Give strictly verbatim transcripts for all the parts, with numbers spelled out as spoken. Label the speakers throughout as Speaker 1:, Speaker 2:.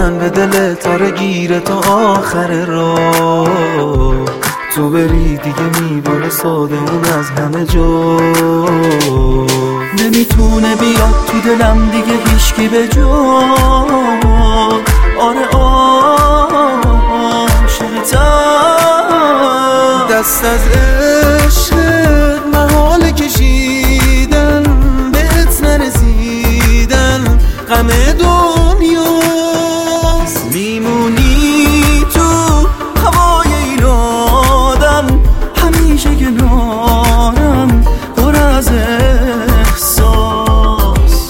Speaker 1: من به دل تاره گیره تا آخر راه، تو بری دیگه میبره ساده اون از همه جا، نمیتونه بیاد تو دلم دیگه هیچکی به جا. آره عاشقتم، دست از عشقت محال کشیدن، بهت نرسیدن غم دنیاست، میمونی تو هوای این آدم، همیشه کنارم پر از احساس.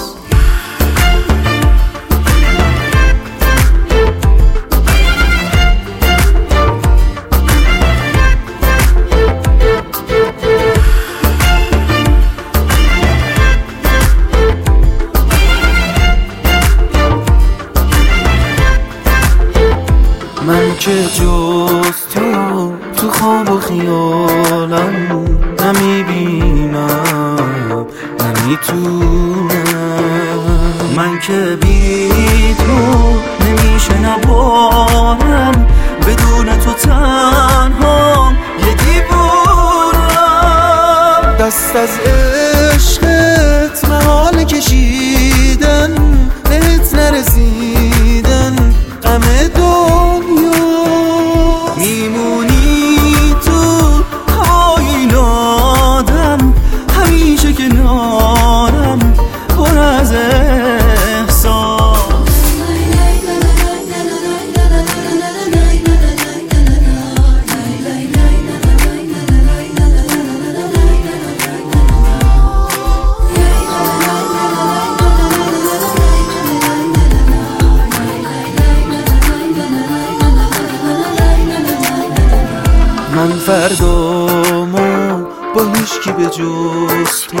Speaker 1: من که جز تو تو خواب و خیالم نمیبینم نمیتونم، من که بی تو نمیشه نبارم، بدون تو تنها یه دیوونم. دست از عشقت محال کشیدن، بهت نرسیدن غم دنیا، میمونی تو هوای این آدم، همیشه کنارم پر از احساس. من فردامو با هیچکی به جز تو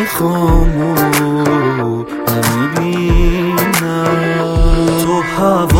Speaker 1: نمیخوام و نمیبینم، تو هوا